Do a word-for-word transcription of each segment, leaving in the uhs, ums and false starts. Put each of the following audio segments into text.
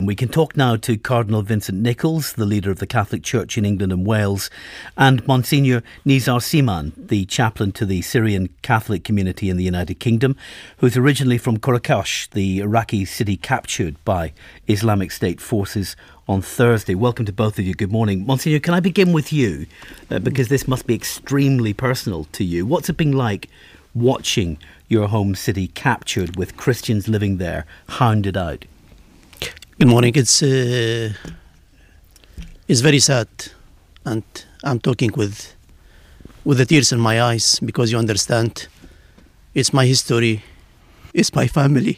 We can talk now to Cardinal Vincent Nichols, the leader of the Catholic Church in England and Wales, and Monsignor Nizar Siman, the chaplain to the Syrian Catholic community in the United Kingdom, who's originally from Qaraqosh, the Iraqi city captured by Islamic State forces on Thursday. Welcome to both of you. Good morning. Monsignor, can I begin with you? Uh, because this must be extremely personal to you. What's it been like watching your home city captured with Christians living there, hounded out? Good morning. It's uh, it's very sad, and I'm talking with with the tears in my eyes because you understand, it's my history, it's my family,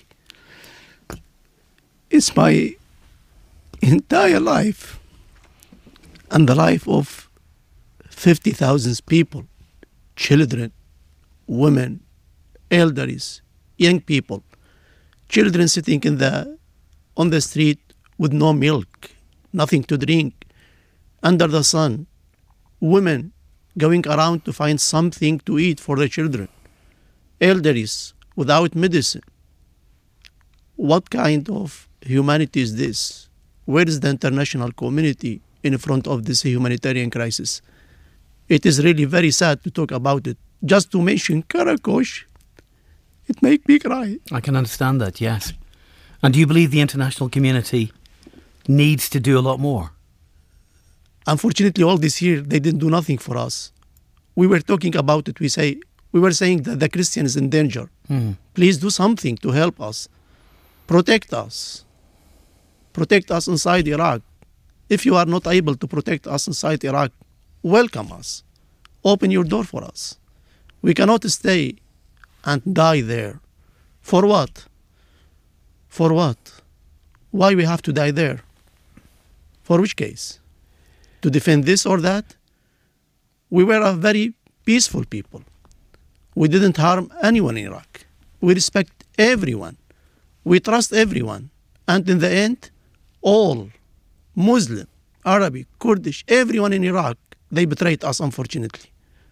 it's my entire life, and the life of fifty thousand people, children, women, elders, young people, children sitting in the on the street with no milk, nothing to drink, under the sun, women going around to find something to eat for the children, elders without medicine. What kind of humanity is this? Where is the international community in front of this humanitarian crisis? It is really very sad to talk about it. Just to mention Qaraqosh, it makes me cry. I can understand that, yes. And do you believe the international community needs to do a lot more? Unfortunately, all this year, they didn't do nothing for us. We were talking about it. We say we were saying that the Christian is in danger. Mm. Please do something to help us. Protect us. Protect us inside Iraq. If you are not able to protect us inside Iraq, welcome us. Open your door for us. We cannot stay and die there. For what? For what? Why we have to die there? For which case? To defend this or that? We were a very peaceful people. We didn't harm anyone in Iraq. We respect everyone. We trust everyone. And in the end, all, Muslim, Arabic, Kurdish, everyone in Iraq, they betrayed us, unfortunately.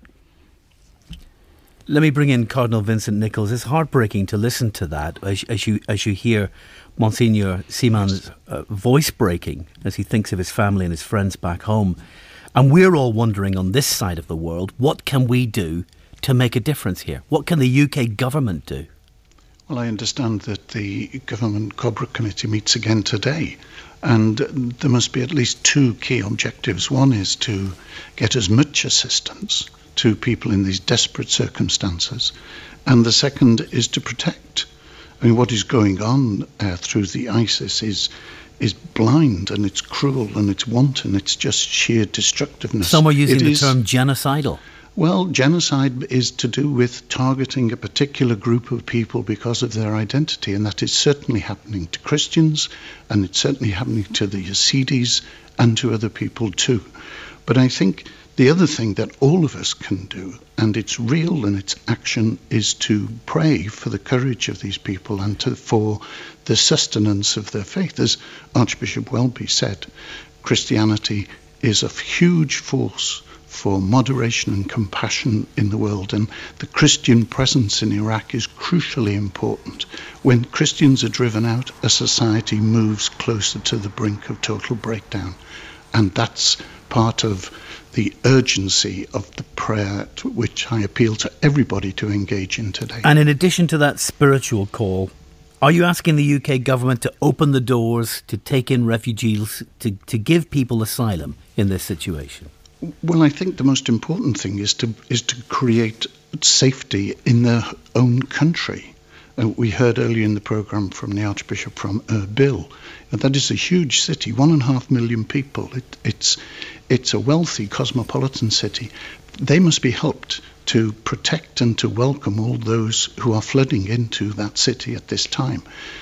Let me bring in Cardinal Vincent Nichols. It's heartbreaking to listen to that as, as you as you hear Monsignor Siman's uh, voice breaking as he thinks of his family and his friends back home. And we're all wondering on this side of the world, what can we do to make a difference here? What can the U K government do? Well, I understand that the Government Cobra Committee meets again today, and there must be at least two key objectives. One is to get as much assistance to people in these desperate circumstances, and the second is to protect. I mean, what is going on uh, through the ISIS is is blind, and it's cruel, and it's wanton. It's just sheer destructiveness. Some are using it the is, term genocidal. Well, genocide is to do with targeting a particular group of people because of their identity, and that is certainly happening to Christians, and it's certainly happening to the Yazidis and to other people too. But I think the other thing that all of us can do, and it's real and it's action, is to pray for the courage of these people and to, for the sustenance of their faith. As Archbishop Welby said, Christianity is a huge force for moderation and compassion in the world, and the Christian presence in Iraq is crucially important. When Christians are driven out, a society moves closer to the brink of total breakdown, and that's part of the urgency of the prayer to which I appeal to everybody to engage in today. And in addition to that spiritual call, are you asking the U K government to open the doors, to take in refugees, to, to give people asylum in this situation? Well, I think the most important thing is to is to create safety in their own country. Uh, we heard earlier in the programme from the Archbishop from Erbil. And that is a huge city, one and a half million people. It, it's it's a wealthy cosmopolitan city. They must be helped to protect and to welcome all those who are flooding into that city at this time.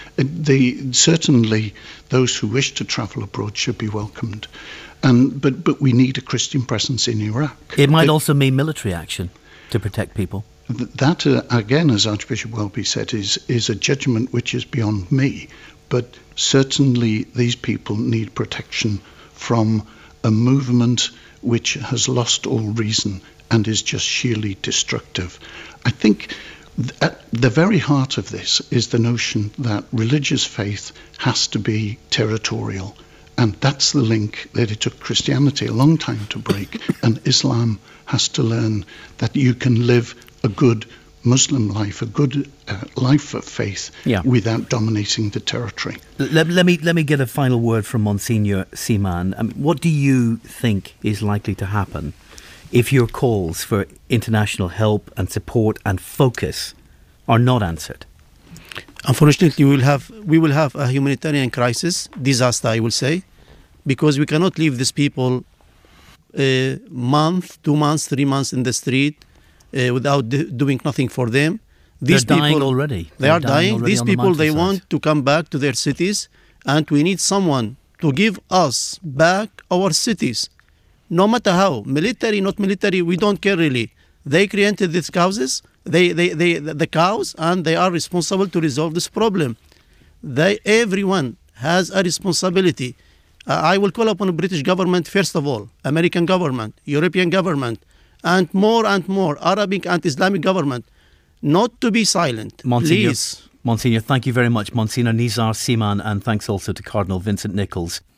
They, certainly those who wish to travel abroad should be welcomed. And, but, but we need a Christian presence in Iraq. It might it, also mean military action to protect people. That, uh, again, as Archbishop Welby said, is, is a judgment which is beyond me. But certainly these people need protection from a movement which has lost all reason and is just sheerly destructive. I think th- at the very heart of this is the notion that religious faith has to be territorial. And that's the link that it took Christianity a long time to break. And Islam has to learn that you can live a good Muslim life, a good uh, life of faith, yeah. without dominating the territory. Let, let me let me get a final word from Monsignor Seaman. I mean, what do you think is likely to happen if your calls for international help and support and focus are not answered? Unfortunately, we will have we will have a humanitarian crisis, disaster, I will say, because we cannot leave these people a month, two months, three months in the street uh, without d- doing nothing for them. These They're dying people, already. They They're are dying. dying These on the people, they mountainside. want to come back to their cities, and we need someone to give us back our cities. No matter how, military, not military, we don't care really. They created these causes, they, they, they, the cows, and they are responsible to resolve this problem. They, everyone has a responsibility. Uh, I will call upon the British government, first of all, American government, European government, and more and more Arabic and Islamic government, not to be silent. Monsignor, Please. Monsignor, thank you very much. Monsignor Nizar Seaman, and thanks also to Cardinal Vincent Nichols.